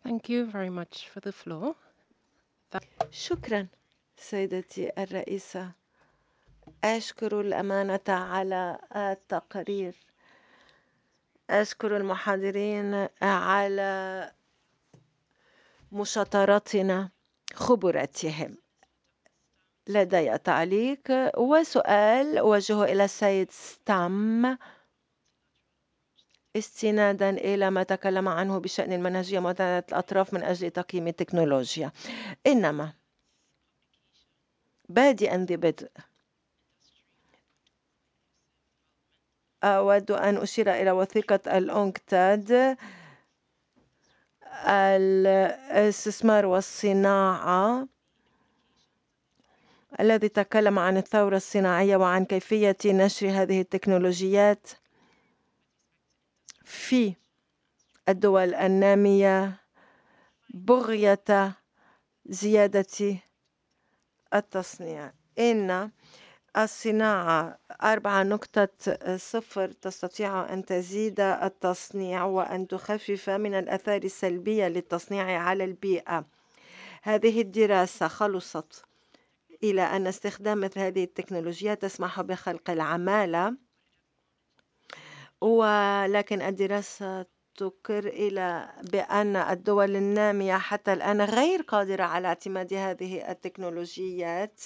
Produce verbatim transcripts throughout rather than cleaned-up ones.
Thank you very much for the floor. شكرا سيدتي الرئيسة. أشكر الأمانة على التقرير. أشكر المحاضرين على مشاطرتنا خبرتهم. لدي تعليق وسؤال أوجهه إلى السيد ستام استنادا إلى ما تكلم عنه بشأن المنهجية متعددة الأطراف من أجل تقييم التكنولوجيا. إنما بادئا ببدء أود أن أشير إلى وثيقة الأونكتاد الاستثمار والصناعة الذي تكلم عن الثورة الصناعية وعن كيفية نشر هذه التكنولوجيات في الدول النامية بغية زيادة التصنيع. إن الصناعة أربعة نقطة صفر تستطيع أن تزيد التصنيع وأن تخفف من الآثار السلبية للتصنيع على البيئة. هذه الدراسة خلصت إلى أن استخدام مثل هذه التكنولوجيا تسمح بخلق العمالة، ولكن الدراسة تقر إلى بأن الدول النامية حتى الآن غير قادرة على اعتماد هذه التكنولوجيات،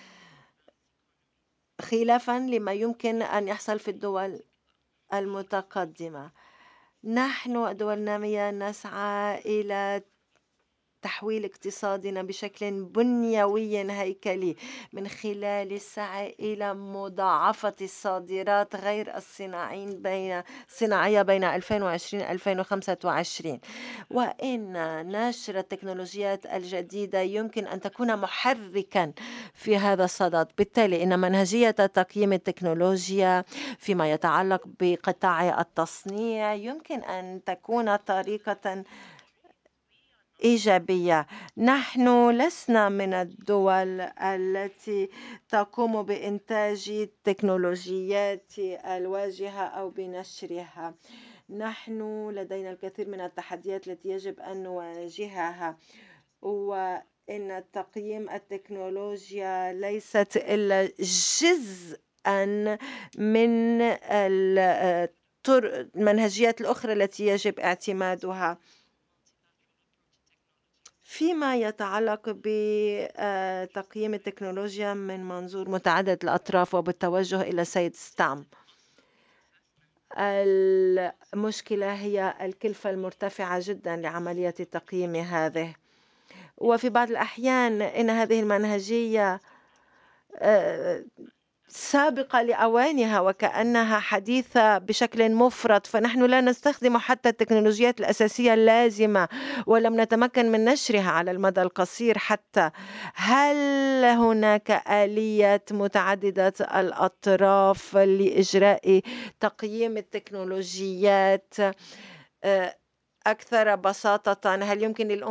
خلافا لما يمكن أن يحصل في الدول المتقدمة. نحن الدول النامية نسعى إلى تحويل اقتصادنا بشكل بنيوي هيكلي من خلال السعي إلى مضاعفة الصادرات غير الصناعين بين صناعية بين ألفين وعشرين ألفين وخمسة وعشرين، وإن نشر التكنولوجيات الجديدة يمكن أن تكون محركا في هذا الصدد. بالتالي إن منهجية تقييم التكنولوجيا فيما يتعلق بقطاع التصنيع يمكن أن تكون طريقة إيجابية. نحن لسنا من الدول التي تقوم بإنتاج التكنولوجيات الواجهة أو بنشرها. نحن لدينا الكثير من التحديات التي يجب أن نواجهها، وإن تقييم التكنولوجيا ليست إلا جزءا من المنهجيات الأخرى التي يجب اعتمادها. فيما يتعلق بتقييم التكنولوجيا من منظور متعدد الأطراف وبالتوجه إلى سيد ستام، المشكلة هي الكلفة المرتفعة جدا لعملية التقييم هذه، وفي بعض الأحيان إن هذه المنهجية سابقة لأوانها وكأنها حديثة بشكل مفرط، فنحن لا نستخدم حتى التكنولوجيات الأساسية اللازمة ولم نتمكن من نشرها على المدى القصير حتى. هل هناك آلية متعددة الأطراف لإجراء تقييم التكنولوجيات أكثر بساطة؟ هل يمكن للأمم